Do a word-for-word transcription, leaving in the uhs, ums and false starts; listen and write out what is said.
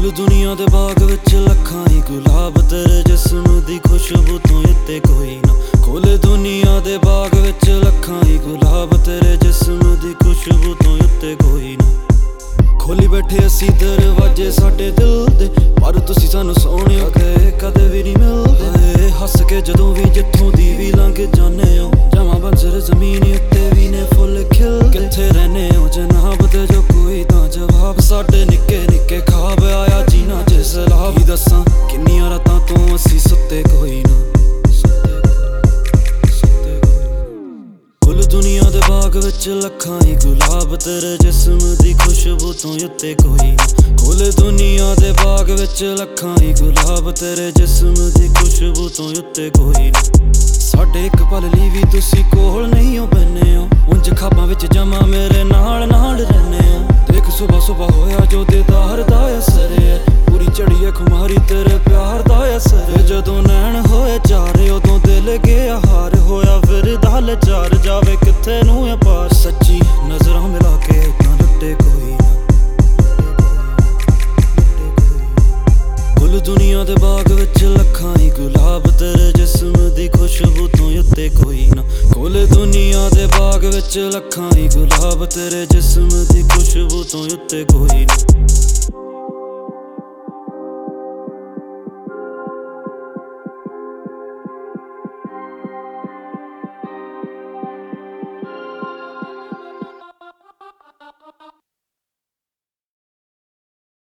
ਕੁੱਲ ਦੁਨੀਆ ਦੇ ਬਾਗ ਵਿੱਚ ਲੱਖਾਂ ਹੀ ਗੁਲਾਬ, ਤੇਰੇ ਜਿਸਮ ਦੀ ਖੁਸ਼ਬੂ ਤੋਂ ਉੱਤੇ ਕੋਈ ਨਾ। ਕੁੱਲ ਦੁਨੀਆ ਦੇ ਬਾਗ ਵਿੱਚ ਲੱਖਾਂ ਹੀ ਗੁਲਾਬ, ਤੇਰੇ ਜਿਸਮ ਦੀ ਖੁਸ਼ਬੂ ਤੋਂ ਉੱਤੇ ਕੋਈ ਨਾ। ਖੋਲੀ ਬੈਠੇ ਅਸੀਂ ਦਰਵਾਜ਼ੇ ਸਾਡੇ ਦਿਲ ਦੇ, ਪਰ ਤੁਸੀਂ ਸਾਨੂੰ ਸੋਹਣਿਆ ਗਏ ਕਦੇ ਵੀ ਨਹੀਂ ਮਿਲਦੇ। ਹੱਸ ਕੇ ਜਦੋਂ ਵੀ ਜਿੱਥੋਂ ਦੀ ਵੀ ਲੰਘ ਜਾਂਦੇ ਹੋ, ਜਮਾਂ ਬੰਜਰ ਜ਼ਮੀਨ ਉੱਤੇ ਵੀ ਨੇ ਫੁੱਲ ਖਿਲਦੇ। ਕਿੱਥੇ ਰਹਿੰਦੇ ਹੋ ਜਨਾਬ, ਤੇ ਜੋ ਕੋਈ ਤਾਂ ਜਵਾਬ। ਸਾਡੇ ਨਿੱਕੇ ਨਿੱਕੇ ਖਾਬ ਆਇਆ ਜੀਣਾ ਜਿਸ ਲਾਭ। ਕੀ ਦੱਸਾਂ ਕਿੰਨੀਆਂ ਰਾਤਾਂ ਤੋਂ ਅਸੀਂ ਸੁੱਤੇ ਕੋਈ ਨਾ। ਕੁੱਲ ਦੁਨੀਆ ਦੇ ਬਾਗ ਵਿੱਚ ਲੱਖਾਂ ਹੀ ਗੁਲਾਬ, ਤੇਰੇ ਜਿਸਮ ਦੀ ਖੁਸ਼ਬੂ ਤੋਂ ਉੱਤੇ ਕੋਈ ਨਾ। ਕੁੱਲ ਦੁਨੀਆ ਦੇ ਬਾਗ ਵਿੱਚ ਲੱਖਾਂ ਹੀ ਗੁਲਾਬ, ਤੇਰੇ ਜਿਸਮ ਦੀ ਖੁਸ਼ਬੂ ਤੋਂ ਉੱਤੇ ਕੋਈ ਨਾ। ਸਾਡੇ ਇੱਕ ਪਲ ਲਈ ਵੀ ਤੁਸੀਂ ਕੋਲ ਨਹੀਂ ਹੋ ਬੈਨੇ ਹੋ, ਉਂਝ ਖਾਬਾਂ ਵਿੱਚ ਜਮਾ ਮੇਰੇ ਨਾਲ ਨਾਲ ਰਹਿੰਦੇ ਹੋ। ਦੇਖ ਸੁਬਹ ਸੁਬਹ ਹੋਇਆ ਜੋ ਦੀਦਾਰ ਦਾ ਅਸਰ ਹੈ, ਪੂਰੀ ਚੜੀ ਹੈ ਖੁਮਾਰੀ ਤੇਰੇ ਪਿਆਰ ਦਾ ਅਸਰ। ਜਦੋਂ ਨੈਣ ਹੋਏ ਚਾਰੇ ਉਦੋਂ ਦਿਲ ਗਿਆ ਹਾਰ, ਹੋਇਆ ਫਿਰ ਦਲ ਚਾਰ ਜਾਵੇ ਕਿੱਥੇ ਨੂੰ ਇਹ ਪਾਰ। ਸੱਚੀ ਨਜ਼ਰਾਂ ਮਿਲਾ ਕੇ ਇਦਾਂ ਲੁੱਟੇ ਕੋਈ ਨਾ। ਕੁੱਲ ਦੁਨੀਆ ਦੇ ਬਾਗ ਵਿੱਚ ਲੱਖਾਂ ਹੀ ਗੁਲਾਬ, ਤੇਰੇ ਜਿਸਮ ਦੀ ਖੁਸ਼ਬੂ ਤੋਂ ਉੱਤੇ ਕੋਈ ਨਾ। ਕੁੱਲ ਦੁਨੀਆ ਦੇ ਬਾਗ ਵਿੱਚ ਲੱਖਾਂ ਹੀ ਗੁਲਾਬ, ਤੇਰੇ ਜਿਸਮ ਦੀ ਖੁਸ਼ਬੂ ਤੋਂ ਉੱਤੇ ਕੋਈ ਨਾ।